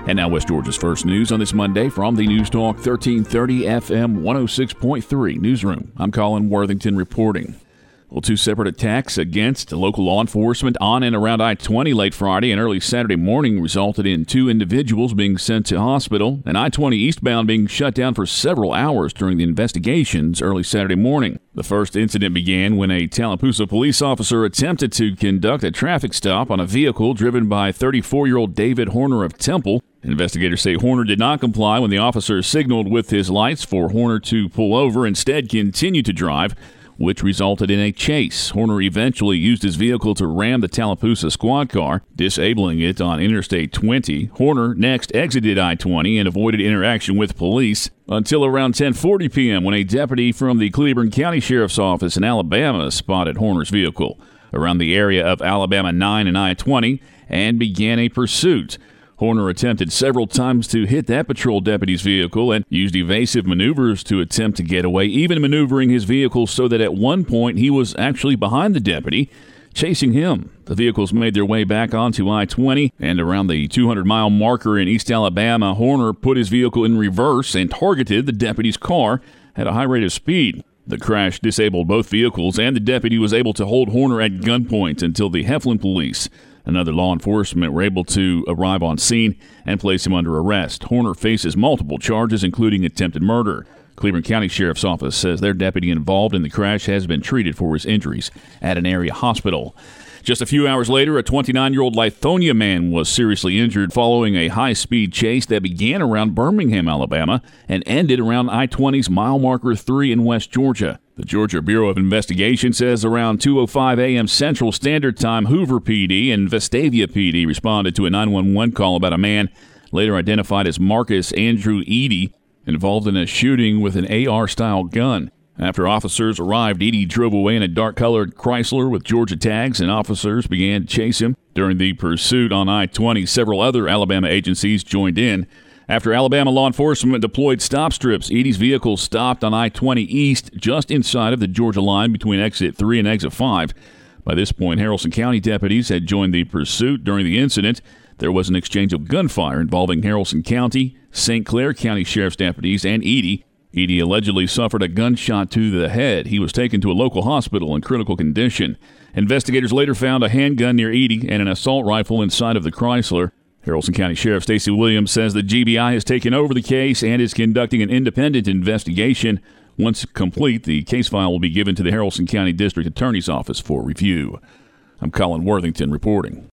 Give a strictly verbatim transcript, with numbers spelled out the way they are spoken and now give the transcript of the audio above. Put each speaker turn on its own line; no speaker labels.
And now West Georgia's first news on this Monday from the News Talk thirteen thirty F M one oh six point three Newsroom. I'm Colin Worthington reporting. Well, two separate attacks against local law enforcement on and around I twenty late Friday and early Saturday morning resulted in two individuals being sent to hospital and I twenty eastbound being shut down for several hours during the investigations early Saturday morning. The first incident began when a Tallapoosa police officer attempted to conduct a traffic stop on a vehicle driven by thirty-four-year-old David Horner of Temple. Investigators say Horner did not comply when the officer signaled with his lights for Horner to pull over, instead continued to drive, which resulted in a chase. Horner eventually used his vehicle to ram the Tallapoosa squad car, disabling it on Interstate twenty. Horner next exited I twenty and avoided interaction with police until around ten forty p.m. when a deputy from the Cleburne County Sheriff's Office in Alabama spotted Horner's vehicle around the area of Alabama nine and I twenty and began a pursuit. Horner attempted several times to hit that patrol deputy's vehicle and used evasive maneuvers to attempt to get away, even maneuvering his vehicle so that at one point he was actually behind the deputy, chasing him. The vehicles made their way back onto I twenty, and around the two hundred mile marker in East Alabama, Horner put his vehicle in reverse and targeted the deputy's car at a high rate of speed. The crash disabled both vehicles, and the deputy was able to hold Horner at gunpoint until the Heflin police and other law enforcement were able to arrive on scene and place him under arrest. Horner faces multiple charges, including attempted murder. Cleburne County Sheriff's Office says their deputy involved in the crash has been treated for his injuries at an area hospital. Just a few hours later, a twenty-nine-year-old Lithonia man was seriously injured following a high-speed chase that began around Birmingham, Alabama, and ended around I twenty's mile marker three in West Georgia. The Georgia Bureau of Investigation says around two oh five a.m. Central Standard Time, Hoover P D and Vestavia P D responded to a nine one one call about a man later identified as Marcus Andrew Eady involved in a shooting with an A R-style gun. After officers arrived, Eady drove away in a dark-colored Chrysler with Georgia tags, and officers began to chase him. During the pursuit on I twenty, several other Alabama agencies joined in. After Alabama law enforcement deployed stop strips, Eady's vehicle stopped on I twenty East just inside of the Georgia line between exit three and exit five. By this point, Haralson County deputies had joined the pursuit. During the incident, there was an exchange of gunfire involving Haralson County, Saint Clair County Sheriff's deputies, and Eady. Eady allegedly suffered a gunshot to the head. He was taken to a local hospital in critical condition. Investigators later found a handgun near Eady and an assault rifle inside of the Chrysler. Haralson County Sheriff Stacey Williams says the G B I has taken over the case and is conducting an independent investigation. Once complete, the case file will be given to the Haralson County District Attorney's Office for review. I'm Colin Worthington reporting.